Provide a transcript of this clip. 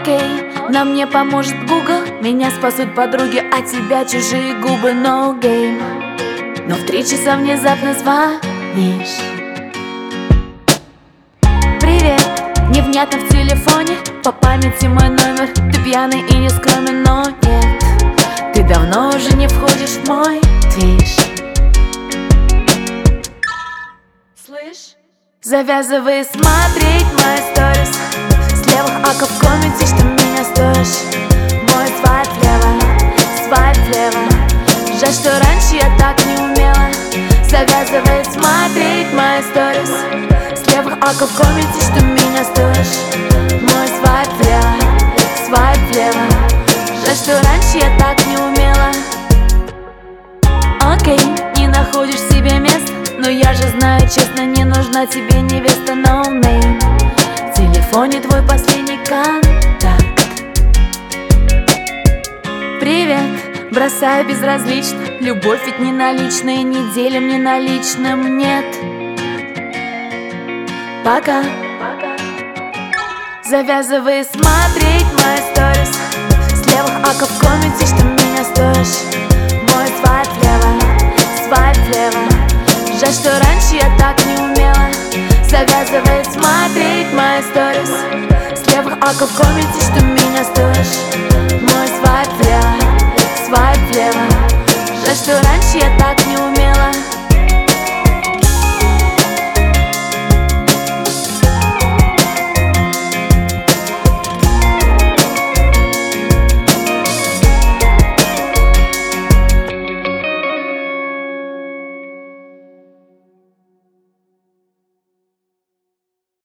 Окей, на мне поможет Google, меня спасут подруги, а тебя чужие губы. No game. Но в 3 часа внезапно звонишь. Привет, невнятно в телефоне, по памяти мой номер. Ты пьяный и не скромен, но нет, ты давно уже не входишь в мой движ. Слышь? Завязывай смотреть мои сторис с левых аков в комменте, что меня стоишь. Мой свайп влево. Жаль, что раньше я так не умела. Завязывай смотреть мои сторис с левых аков в комменте, что меня стоишь. Мой свайп влево. Жаль, что раньше я так не умела. Окей, не находишь себе места, но я же знаю честно, не нужна тебе невеста. No name. В телефоне твой последний контакт. Привет, бросаю безразлично. Любовь ведь не наличная, не делим не наличным, нет. Пока. Завязывай смотреть мои сторис с левых аков в комменте, что меня стоишь. Мой свайп влево. Жаль, что раньше я так не умела. Завязывай смотреть мои сторис с левых аков в комменте, что меня стоишь.